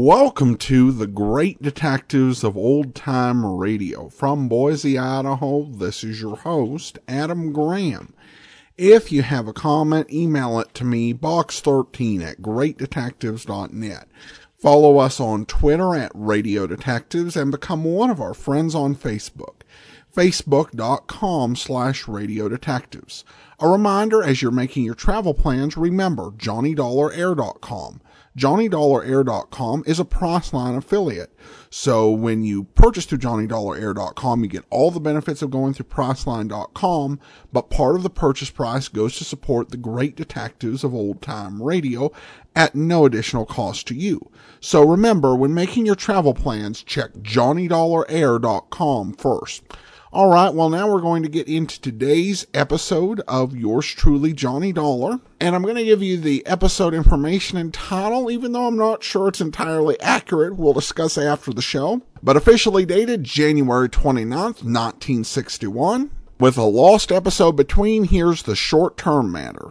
Welcome to the Great Detectives of Old Time Radio. From Boise, Idaho, this is your host, Adam Graham. If you have a comment, email it to me, box13@greatdetectives.net. Follow us on Twitter @Radio Detectives and become one of our friends on Facebook. Facebook.com/Radio Detectives. A reminder, as you're making your travel plans, remember JohnnyDollarAir.com. JohnnyDollarAir.com is a Priceline affiliate. So when you purchase through JohnnyDollarAir.com, you get all the benefits of going through Priceline.com, but part of the purchase price goes to support the Great Detectives of Old Time Radio at no additional cost to you. So remember, when making your travel plans, check JohnnyDollarAir.com first. All right, well, now we're going to get into today's episode of yours truly, Johnny Dollar. And I'm going to give you the episode information and title, even though I'm not sure it's entirely accurate. We'll discuss after the show. But officially dated January 29th, 1961. With a lost episode between, here's the short-term matter.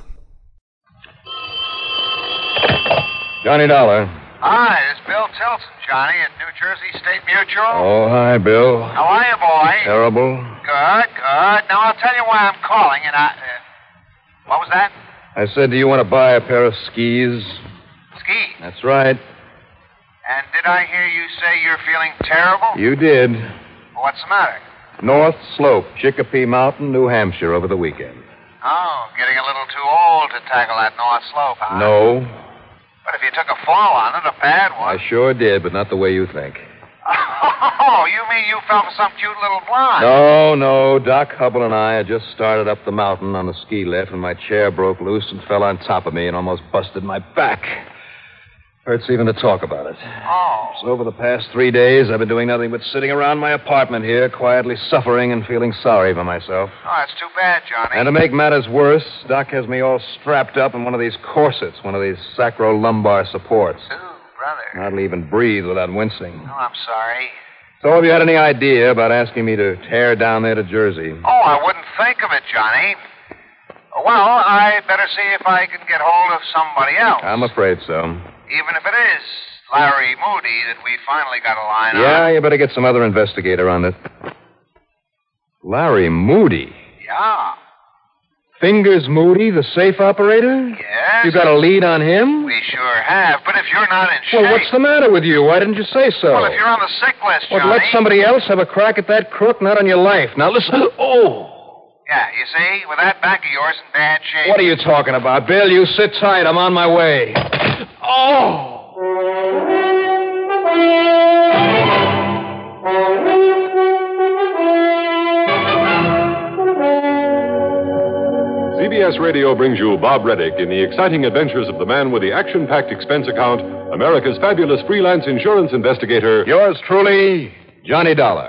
Johnny Dollar. Hi, it's Bill Tilson, Johnny, at New Jersey State Mutual. Oh, hi, Bill. How are you, boy? Terrible. Good. Now, I'll tell you why I'm calling, and what was that? I said, do you want to buy a pair of skis? Skis? That's right. And did I hear you say you're feeling terrible? You did. What's the matter? North Slope, Chicopee Mountain, New Hampshire, over the weekend. Oh, getting a little too old to tackle that North Slope, huh? No. But if you took a fall on it, a bad one. I sure did, but not the way you think. Oh, you mean you fell for some cute little blonde? No. Doc Hubble and I had just started up the mountain on the ski lift, and my chair broke loose and fell on top of me and almost busted my back. Hurts even to talk about it. Oh. So over the past 3 days, I've been doing nothing but sitting around my apartment here, quietly suffering and feeling sorry for myself. Oh, that's too bad, Johnny. And to make matters worse, Doc has me all strapped up in one of these corsets, one of these sacrolumbar supports. Ooh, brother. Hardly even breathe without wincing. Oh, I'm sorry. So have you had any idea about asking me to tear down there to Jersey? Oh, I wouldn't think of it, Johnny. Well, I better see if I can get hold of somebody else. I'm afraid so. Even if it is Larry Moody that we finally got a line on. Yeah, you better get some other investigator on it. Larry Moody? Yeah. Fingers Moody, the safe operator? Yes. You got a lead on him? We sure have, but if you're not in shape... Well, what's the matter with you? Why didn't you say so? Well, if you're on the sick list, Johnny... Well, let somebody else have a crack at that crook, not on your life. Now, listen... Oh! Yeah, you see, with that back of yours in bad shape... What are you talking about, Bill? You sit tight. I'm on my way. Oh! CBS Radio brings you Bob Reddick in the exciting adventures of the man with the action-packed expense account, America's fabulous freelance insurance investigator. Yours truly, Johnny Dollar.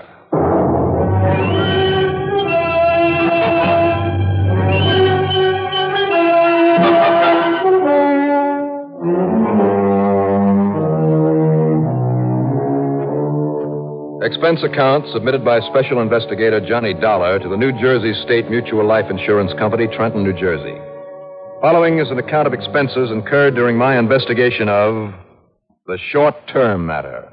Expense account submitted by Special Investigator Johnny Dollar to the New Jersey State Mutual Life Insurance Company, Trenton, New Jersey. Following is an account of expenses incurred during my investigation of the short-term matter.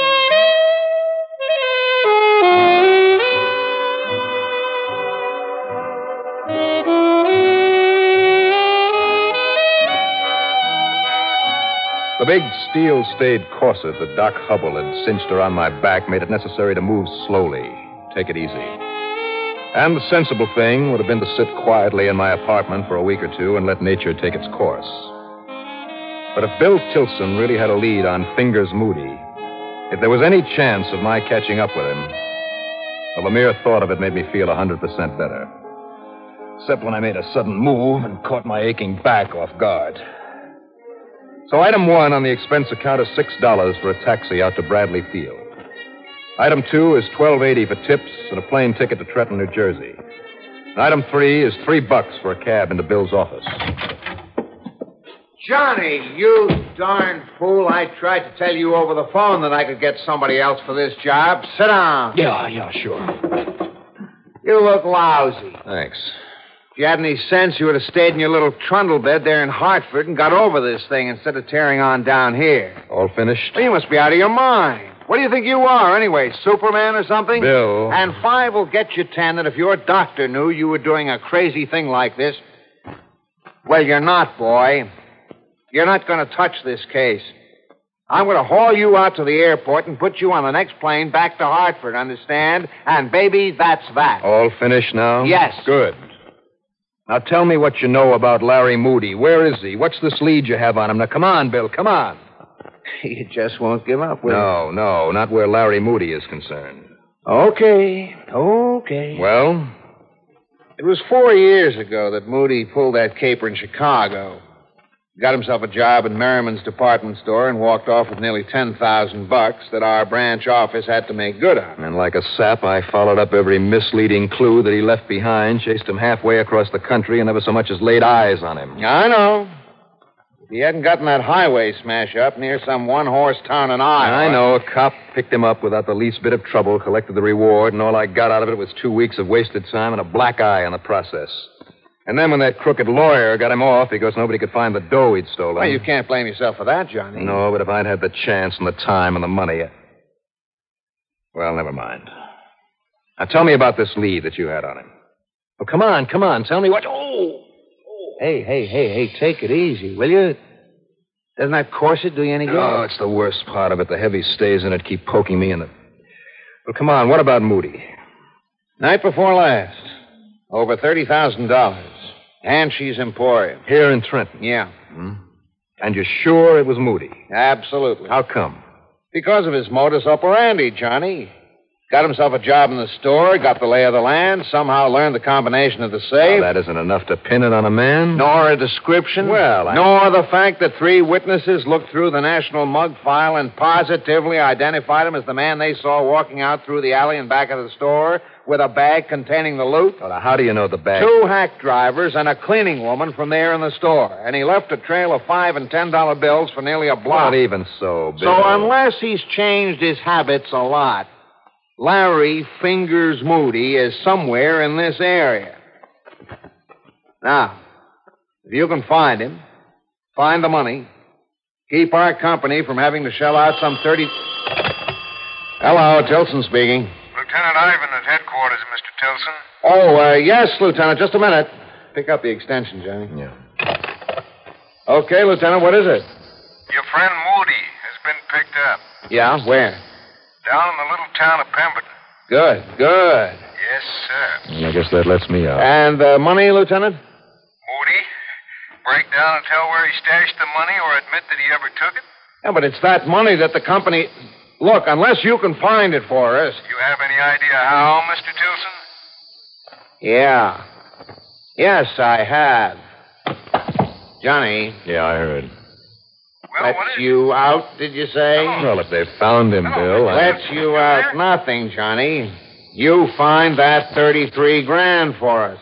The big steel-stayed corset that Doc Hubble had cinched around my back made it necessary to move slowly, take it easy. And the sensible thing would have been to sit quietly in my apartment for a week or two and let nature take its course. But if Bill Tilson really had a lead on Fingers Moody, if there was any chance of my catching up with him, well, the mere thought of it made me feel 100% better. Except when I made a sudden move and caught my aching back off guard. So item 1 on the expense account is $6 for a taxi out to Bradley Field. Item 2 is $12.80 for tips and a plane ticket to Trenton, New Jersey. And item 3 is $3 for a cab into Bill's office. Johnny, you darn fool. I tried to tell you over the phone that I could get somebody else for this job. Sit down. Yeah, sure. You look lousy. Thanks. If you had any sense, you would have stayed in your little trundle bed there in Hartford and got over this thing instead of tearing on down here. All finished? Well, you must be out of your mind. What do you think you are, anyway? Superman or something? Bill. And 5 will get you 10 that if your doctor knew you were doing a crazy thing like this. Well, you're not, boy. You're not going to touch this case. I'm going to haul you out to the airport and put you on the next plane back to Hartford, understand? And, baby, that's that. All finished now? Yes. Good. Now tell me what you know about Larry Moody. Where is he? What's this lead you have on him? Now, come on, Bill, come on. You just won't give up, will you? No, not where Larry Moody is concerned. Okay. Well? It was 4 years ago that Moody pulled that caper in Chicago. Got himself a job in Merriman's department store and walked off with nearly $10,000 that our branch office had to make good on. And like a sap, I followed up every misleading clue that he left behind, chased him halfway across the country, and never so much as laid eyes on him. I know. If he hadn't gotten that highway smash up near some one-horse town in Iowa. I know. A cop picked him up without the least bit of trouble, collected the reward, and all I got out of it was 2 weeks of wasted time and a black eye in the process. And then when that crooked lawyer got him off because nobody could find the dough he'd stolen. Well, you can't blame yourself for that, Johnny. No, but if I'd had the chance and the time and the money... Well, never mind. Now, tell me about this lead that you had on him. Oh, come on. Tell me what... Oh! Hey, take it easy, will you? Doesn't that corset do you any good? Oh, it's the worst part of it. The heavy stays in it keep poking me in the... Well, come on, what about Moody? Night before last. Over $30,000. Hanshy's Emporium. Here in Trenton? Yeah. And you're sure it was Moody? Absolutely. How come? Because of his modus operandi, Johnny. Got himself a job in the store, got the lay of the land, somehow learned the combination of the safe. Well, that isn't enough to pin it on a man. Nor a description. Well, Nor the fact that 3 witnesses looked through the National Mug file and positively identified him as the man they saw walking out through the alley and back of the store with a bag containing the loot. Well, now, how do you know the bag? 2 hack drivers and a cleaning woman from there in the store. And he left a trail of $5 and $10 bills for nearly a block. Not even so, Bill. So unless he's changed his habits a lot, Larry Fingers Moody is somewhere in this area. Now, if you can find him, find the money, keep our company from having to shell out some 30... Hello, Tilson speaking. Lieutenant Ivan at headquarters, Mr. Tilson. Oh, yes, Lieutenant. Just a minute. Pick up the extension, Johnny. Yeah. Okay, Lieutenant, what is it? Your friend Moody has been picked up. Yeah, where? Down in the little town of Pemberton. Good. Yes, sir. I guess that lets me out. And the money, Lieutenant? Moody, break down and tell where he stashed the money or admit that he ever took it? Yeah, but it's that money that the company... Look, unless you can find it for us... You have any idea how, Mr. Tilson? Yeah. Yes, I have. Johnny. Yeah, I heard. Well, what Lets is you out, did you say? Well, if they found him, Bill... Lets you out nothing, Johnny. You find that 33 grand for us.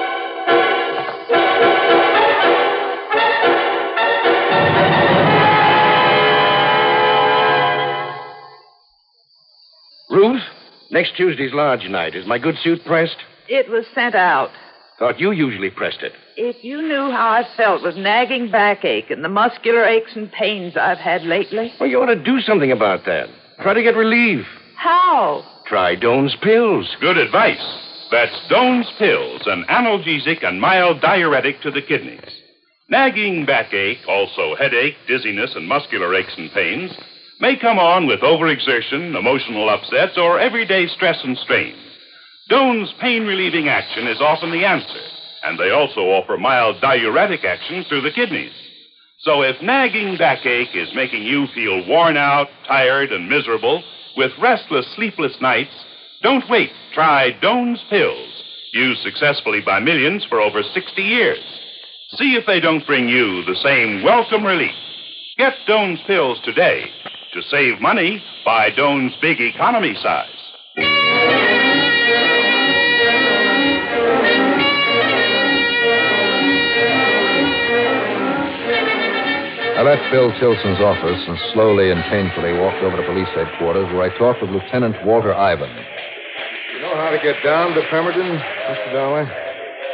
Ruth, next Tuesday's lodge night. Is my good suit pressed? It was sent out. Thought you usually pressed it. If you knew how I felt with nagging backache and the muscular aches and pains I've had lately. Well, you ought to do something about that. Try to get relief. How? Try Doan's Pills. Good advice. That's Doan's Pills, an analgesic and mild diuretic to the kidneys. Nagging backache, also headache, dizziness, and muscular aches and pains may come on with overexertion, emotional upsets, or everyday stress and strain. Doan's pain-relieving action is often the answer, and they also offer mild diuretic action through the kidneys. So if nagging backache is making you feel worn out, tired, and miserable, with restless, sleepless nights, don't wait. Try Doan's Pills, used successfully by millions for over 60 years. See if they don't bring you the same welcome relief. Get Doan's Pills today. To save money, buy Doan's Big Economy size. I left Bill Tilson's office and slowly and painfully walked over to police headquarters where I talked with Lieutenant Walter Ivan. You know how to get down to Pemberton, Mr. Dollar?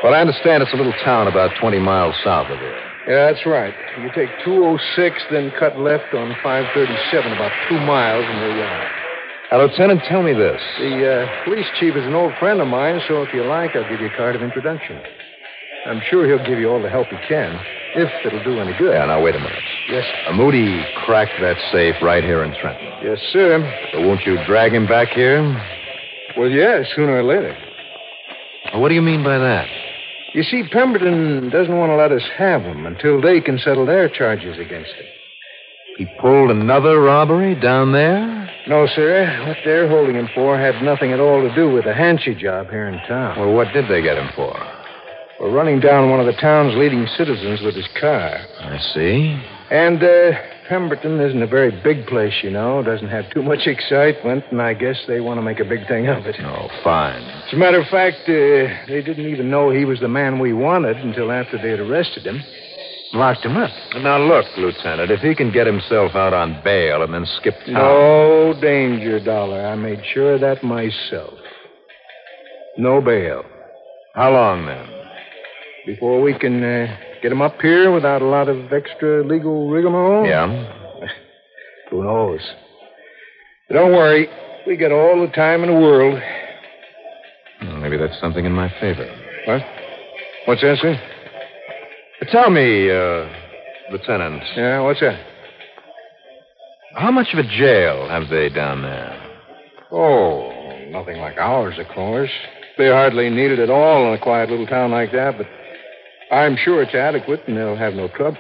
Well, I understand it's a little town about 20 miles south of here. Yeah, that's right. You take 206, then cut left on 537, about 2 miles, and there you are. Now, Lieutenant, tell me this. The police chief is an old friend of mine, so if you like, I'll give you a card of introduction. I'm sure he'll give you all the help he can, if it'll do any good. Yeah, now, wait a minute. Yes. Moody cracked that safe right here in Trenton. Yes, sir. So won't you drag him back here? Well, yeah, sooner or later. Well, what do you mean by that? You see, Pemberton doesn't want to let us have him until they can settle their charges against him. He pulled another robbery down there? No, sir. What they're holding him for had nothing at all to do with the Hanchey job here in town. Well, what did they get him for? For running down one of the town's leading citizens with his car. I see. And, Pemberton isn't a very big place, you know. Doesn't have too much excitement, and I guess they want to make a big thing of it. Oh, fine. As a matter of fact, they didn't even know he was the man we wanted until after they had arrested him. Locked him up. Now, look, Lieutenant, if he can get himself out on bail and then skip town... No danger, Dollar. I made sure of that myself. No bail. How long, then? Before we can get him up here without a lot of extra legal rigmarole? Yeah? Who knows? But don't worry. We got all the time in the world. Well, maybe that's something in my favor. What? What's that, sir? Tell me, Lieutenant. Yeah, what's that? How much of a jail have they down there? Oh, nothing like ours, of course. They hardly need it at all in a quiet little town like that, but I'm sure it's adequate and they'll have no trouble.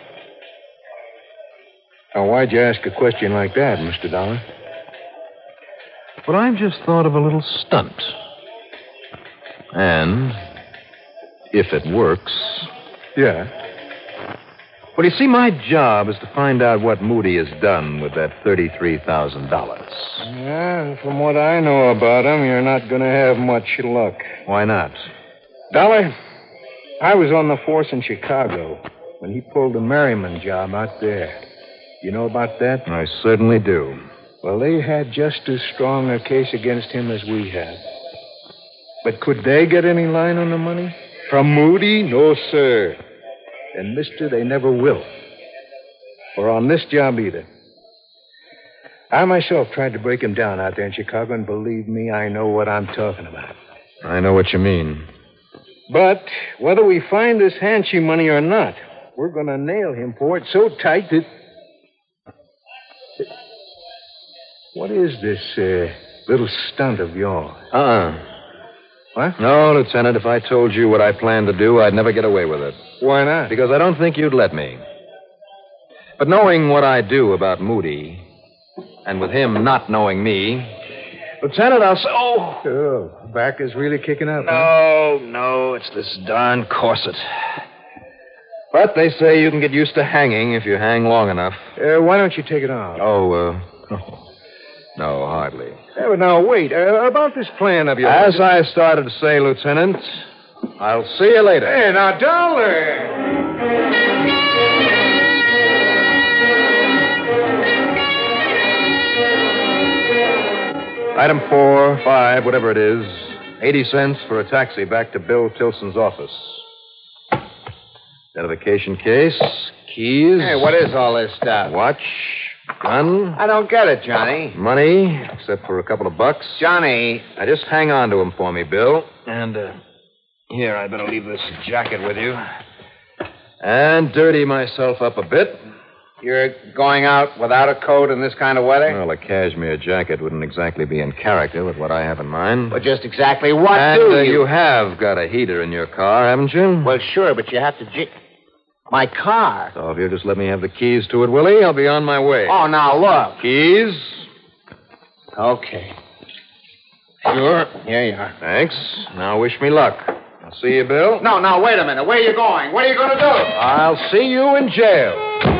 Now, why'd you ask a question like that, Mr. Dollar? Well, I've just thought of a little stunt. And if it works... Yeah? Well, you see, my job is to find out what Moody has done with that $33,000. Yeah, from what I know about him, you're not going to have much luck. Why not? Dollar, I was on the force in Chicago when he pulled the Merriman job out there. You know about that? I certainly do. Well, they had just as strong a case against him as we have. But could they get any line on the money? From Moody? No, sir. And, mister, they never will. Or on this job either. I myself tried to break him down out there in Chicago, and believe me, I know what I'm talking about. I know what you mean. But whether we find this Hanchey money or not, we're going to nail him for it so tight that... What is this little stunt of yours? What? No, Lieutenant, if I told you what I planned to do, I'd never get away with it. Why not? Because I don't think you'd let me. But knowing what I do about Moody, and with him not knowing me, Lieutenant, I'll say... Oh, back is really kicking up. No, it's this darn corset. But they say you can get used to hanging if you hang long enough. Why don't you take it off? No, hardly. Yeah, but now, wait. About this plan of yours... As I started to say, Lieutenant, I'll see you later. Hey, now, Dollar! Item 4, 5, whatever it is, 80 cents for a taxi back to Bill Tilson's office. Identification case, keys. Hey, what is all this stuff? Watch, gun. I don't get it, Johnny. Money, except for a couple of bucks. Johnny. Now, just hang on to them for me, Bill. And, here, I better leave this jacket with you. And dirty myself up a bit. You're going out without a coat in this kind of weather? Well, a cashmere jacket wouldn't exactly be in character with what I have in mind. Well, just exactly what and, do you... you have got a heater in your car, haven't you? Well, sure, but you have to... My car? So if you'll just let me have the keys to it, Willie, I'll be on my way. Oh, now, look. Keys? Okay. Sure. Here you are. Thanks. Now wish me luck. I'll see you, Bill. No, now, wait a minute. Where are you going? What are you going to do? I'll see you in jail.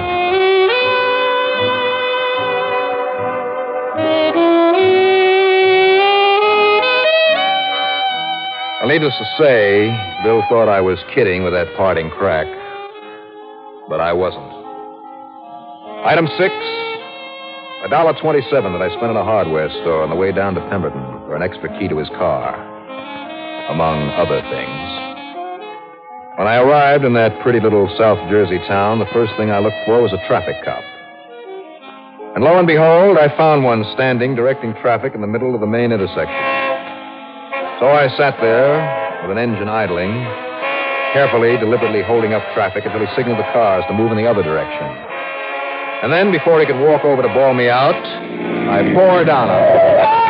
Well, needless to say, Bill thought I was kidding with that parting crack. But I wasn't. Item 6, $1.27 that I spent in a hardware store on the way down to Pemberton for an extra key to his car, among other things. When I arrived in that pretty little South Jersey town, the first thing I looked for was a traffic cop. And lo and behold, I found one standing directing traffic in the middle of the main intersection. So I sat there with an engine idling, carefully, deliberately holding up traffic until he signaled the cars to move in the other direction. And then, before he could walk over to bawl me out, I bore down on him.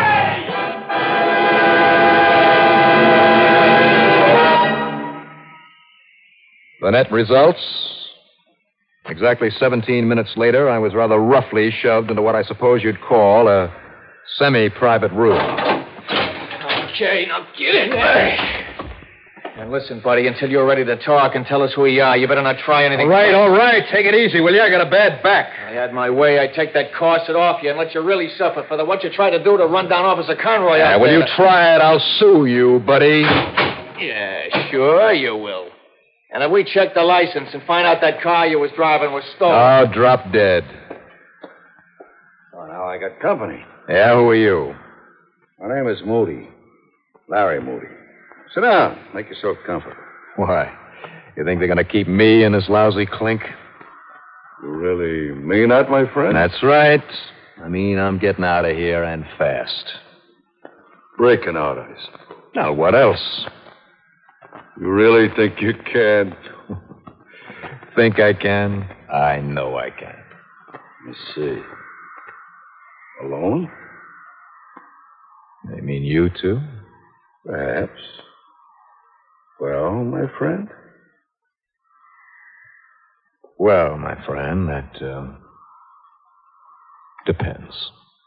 The net results, exactly 17 minutes later, I was rather roughly shoved into what I suppose you'd call a semi-private room. Okay, now get in there. And listen, buddy, until you're ready to talk and tell us who you are, you better not try anything. All right. Take it easy, will you? I got a bad back. I had my way. I'd take that corset off you and let you really suffer for what you tried to do to run down Officer Conroy out will there. you try it? I'll sue you, buddy. Yeah, sure you will. And if we check the license and find out that car you was driving was stolen... Oh, drop dead. Oh, now I got company. Yeah, who are you? My name is Moody. Larry Moody. Sit down. Make yourself comfortable. Why? You think they're going to keep me in this lousy clink? You really mean that, my friend? That's right. I mean, I'm getting out of here and fast. Breaking out, I see. Now, what else? You really think you can? Think I can? I know I can. Let me see. Alone? They mean you, too? Perhaps. Well, my friend? Well, my friend, that, depends.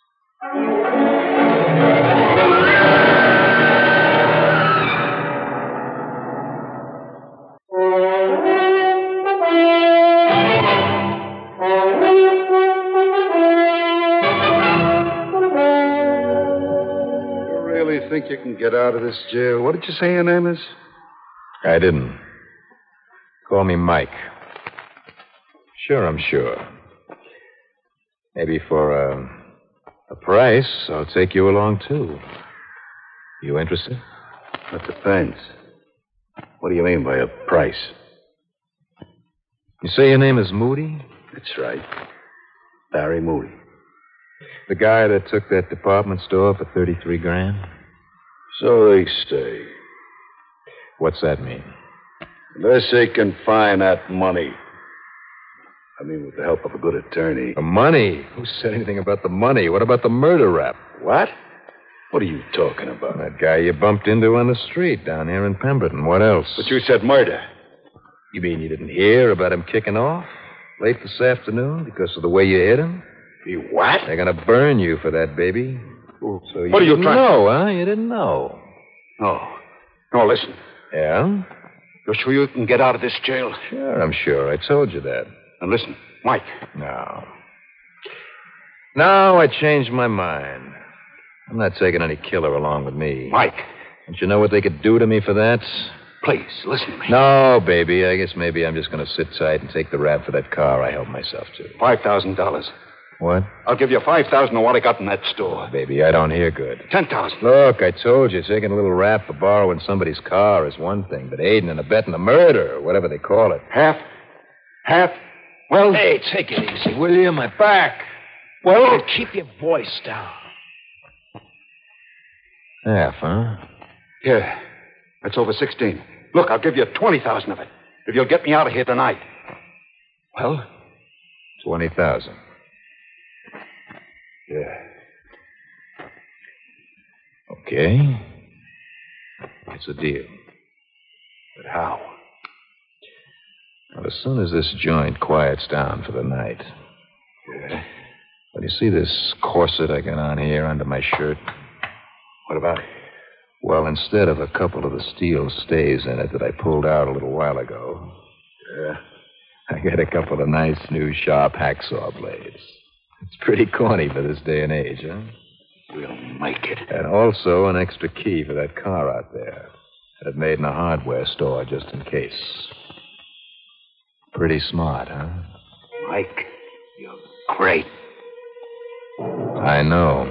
Think you can get out of this jail? What did you say your name is? I didn't. Call me Mike. Sure, I'm sure. Maybe for a price, I'll take you along, too. You interested? That depends. What do you mean by a price? You say your name is Moody? That's right. Barry Moody. The guy that took that department store for $33,000? So they say. What's that mean? Unless they can find that money. I mean, with the help of a good attorney. The money? Who said anything about the money? What about the murder rap? What? What are you talking about? That guy you bumped into on the street down here in Pemberton. What else? But you said murder. You mean you didn't hear about him kicking off late this afternoon because of the way you hit him? You what? They're going to burn you for that, baby. So you what are you didn't trying know, huh? You didn't know. No, listen. Yeah? You're sure you can get out of this jail? Sure, I'm sure. I told you that. And listen, Mike. No. No, I changed my mind. I'm not taking any killer along with me. Mike. Don't you know what they could do to me for that? Please, listen to me. No, baby. I guess maybe I'm just going to sit tight and take the rap for that car I helped myself to. $5,000. What? I'll give you $5,000 on what I got in that store. Baby, I don't hear good. $10,000. Look, I told you, taking a little rap for borrowing somebody's car is one thing, but aiding and abetting a murder, or whatever they call it. Half? Well... Hey, take it easy, will you? My back. Well... Keep your voice down. Half, huh? Yeah. That's over 16. Look, I'll give you 20,000 of it if you'll get me out of here tonight. Well? 20,000. Yeah. Okay. It's a deal. But how? Well, as soon as this joint quiets down for the night. Yeah? Well, you see this corset I got on here under my shirt? What about it? Well, instead of a couple of the steel stays in it that I pulled out a little while ago. Yeah? I got a couple of nice new sharp hacksaw blades. It's pretty corny for this day and age, huh? We'll make it. And also an extra key for that car out there. That made in a hardware store just in case. Pretty smart, huh? Mike, you're great. I know.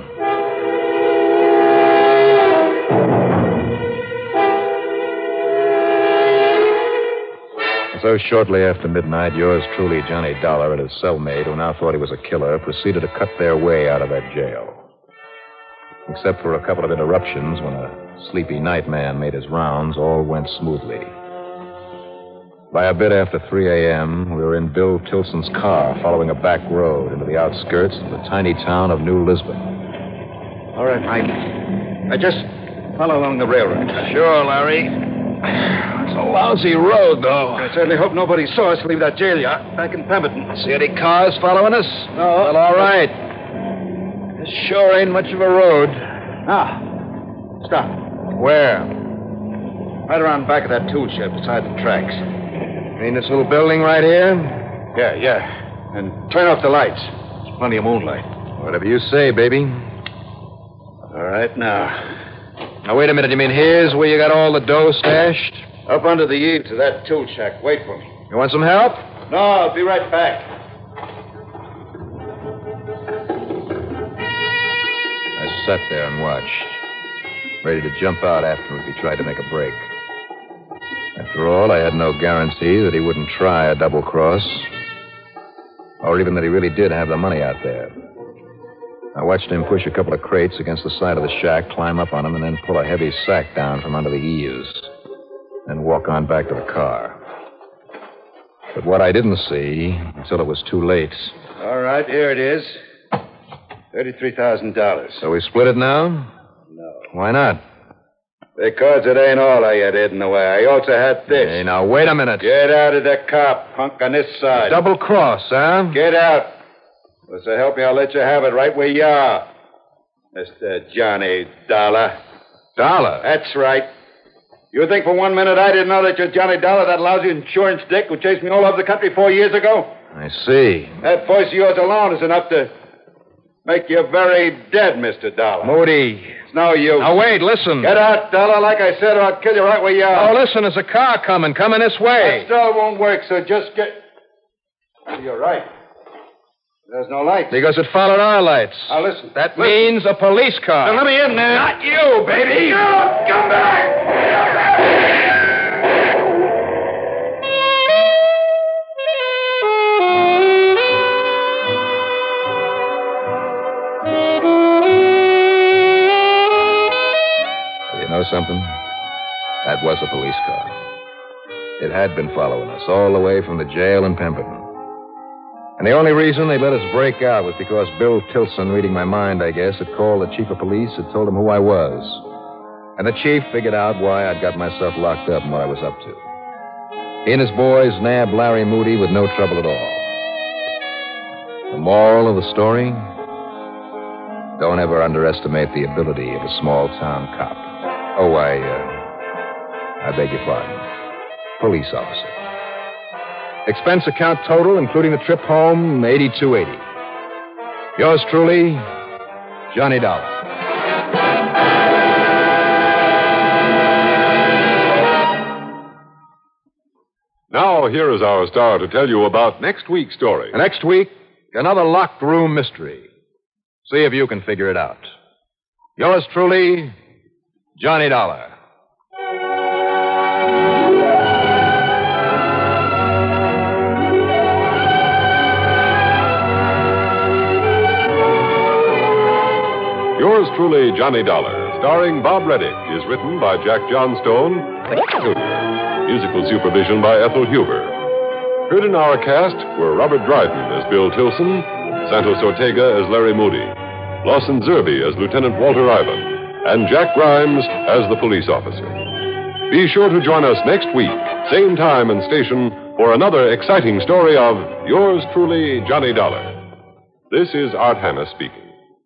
So shortly after midnight, yours truly, Johnny Dollar, and his cellmate, who now thought he was a killer, proceeded to cut their way out of that jail. Except for a couple of interruptions when a sleepy night man made his rounds, all went smoothly. By a bit after 3 a.m., we were in Bill Tilson's car following a back road into the outskirts of the tiny town of New Lisbon. All right, Mike. I just follow along the railroad. Sure, Larry. It's a lousy road, though. I certainly hope nobody saw us leave that jail yacht back in Pemberton. See any cars following us? No. Well, all right. This sure ain't much of a road. Ah. Stop. Where? Right around back of that tool shed beside the tracks. You mean this little building right here? Yeah. And turn off the lights. There's plenty of moonlight. Whatever you say, baby. All right, now. Now, wait a minute. You mean here's where you got all the dough stashed? Up under the eaves of that tool shack. Wait for me. You want some help? No, I'll be right back. I sat there and watched, ready to jump out after him if he tried to make a break. After all, I had no guarantee that he wouldn't try a double cross, or even that he really did have the money out there. I watched him push a couple of crates against the side of the shack, climb up on them, and then pull a heavy sack down from under the eaves, and walk on back to the car. But what I didn't see until it was too late. All right, here it is. $33,000. So we split it now? No. Why not? Because it ain't all I had hidden away. I also had this. Hey, now, wait a minute. Get out of the car, punk, on this side. Double cross, huh? Get out. Well, so help me, I'll let you have it right where you are. Mr. Johnny Dollar. Dollar? That's right. You think for 1 minute I didn't know that you're Johnny Dollar, that lousy insurance dick who chased me all over the country 4 years ago? I see. That voice of yours alone is enough to make you very dead, Mr. Dollar. Moody. It's no use. Now, wait, listen. Get out, Dollar, like I said, or I'll kill you right where you are. Oh, listen, there's a car coming this way. That still won't work, so just get... You're right. There's no lights. Because it followed our lights. Now, listen. That means a police car. Now, let me in there. Not you, baby. No, come back. You know something? That was a police car. It had been following us all the way from the jail in Pemberton. And the only reason they let us break out was because Bill Tilson, reading my mind, I guess, had called the chief of police, had told him who I was. And the chief figured out why I'd got myself locked up and what I was up to. He and his boys nabbed Larry Moody with no trouble at all. The moral of the story? Don't ever underestimate the ability of a small-town cop. Oh, I beg your pardon. Police officer. Expense account total, including the trip home, $82.80. Yours truly, Johnny Dollar. Now, here is our star to tell you about next week's story. Next week, another locked room mystery. See if you can figure it out. Yours truly, Johnny Dollar. Yours truly, Johnny Dollar, starring Bob Reddick, is written by Jack Johnstone. Musical supervision by Ethel Huber. Heard in our cast were Robert Dryden as Bill Tilson, Santos Ortega as Larry Moody, Lawson Zerby as Lieutenant Walter Ivan, and Jack Grimes as the police officer. Be sure to join us next week, same time and station, for another exciting story of Yours truly, Johnny Dollar. This is Art Hanna speaking.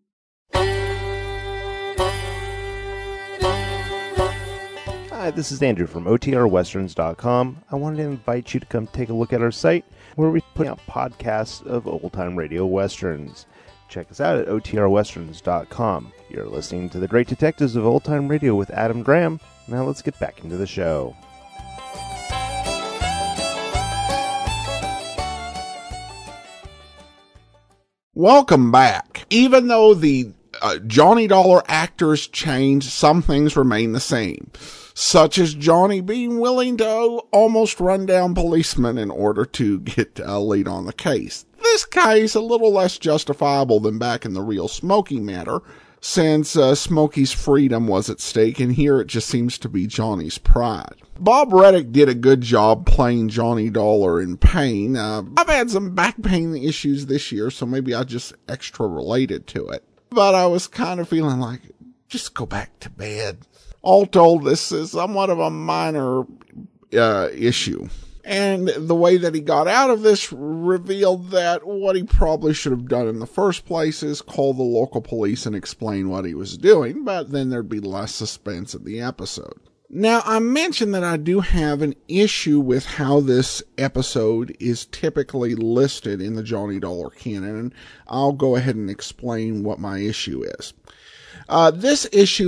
Hi, this is Andrew from OTRWesterns.com. I wanted to invite you to come take a look at our site where we put out podcasts of old-time radio westerns. Check us out at OTRWesterns.com. You're listening to The Great Detectives of Old Time Radio with Adam Graham. Now let's get back into the show. Welcome back. Even though the Johnny Dollar actors change, some things remain the same, such as Johnny being willing to almost run down policemen in order to get a lead on the case. This case a little less justifiable than back in the real Smokey matter, since Smokey's freedom was at stake, and here it just seems to be Johnny's pride. Bob Reddick did a good job playing Johnny Dollar in pain. I've had some back pain issues this year, so maybe I just extra related to it. But I was kind of feeling like, just go back to bed. All told, this is somewhat of a minor issue. And the way that he got out of this revealed that what he probably should have done in the first place is call the local police and explain what he was doing, but then there'd be less suspense in the episode. Now, I mentioned that I do have an issue with how this episode is typically listed in the Johnny Dollar canon, and I'll go ahead and explain what my issue is. This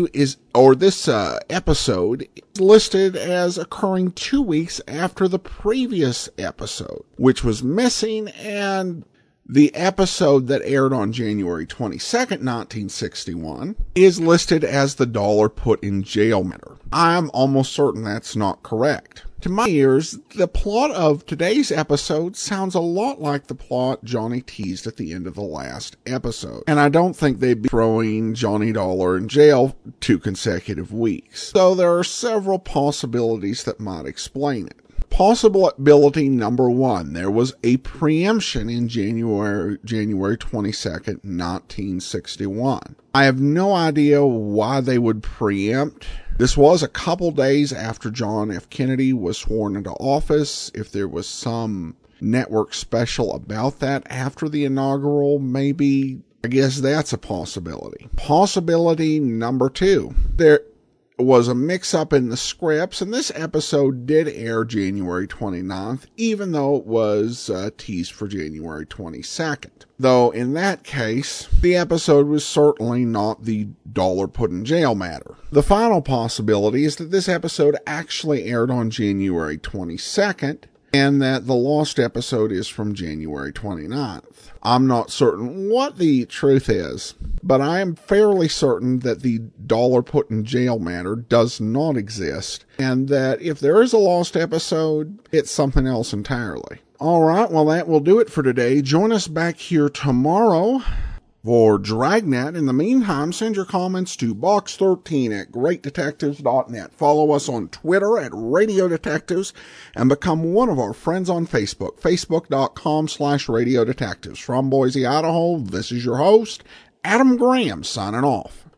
episode is listed as occurring 2 weeks after the previous episode, which was missing, and the episode that aired on January 22nd, 1961, is listed as the Dollar put in jail matter. I'm almost certain that's not correct. To my ears, the plot of today's episode sounds a lot like the plot Johnny teased at the end of the last episode, and I don't think they'd be throwing Johnny Dollar in jail 2 consecutive weeks. So there are several possibilities that might explain it. Possibility number 1, there was a preemption in January 22nd, 1961. I have no idea why they would preempt. This was a couple days after John F. Kennedy was sworn into office. If there was some network special about that after the inaugural, maybe, I guess that's a possibility. Possibility number 2, there was a mix-up in the scripts, and this episode did air January 29th, even though it was teased for January 22nd. Though, in that case, the episode was certainly not the Dollar put in jail matter. The final possibility is that this episode actually aired on January 22nd, and that the lost episode is from January 29th. I'm not certain what the truth is, but I am fairly certain that the Dollar put in jail matter does not exist, and that if there is a lost episode, it's something else entirely. Alright, well that will do it for today. Join us back here tomorrow for Dragnet. In the meantime, send your comments to box13@greatdetectives.net. Follow us on Twitter at Radio Detectives and become one of our friends on Facebook, facebook.com/Radio Detectives. From Boise, Idaho, this is your host, Adam Graham, signing off.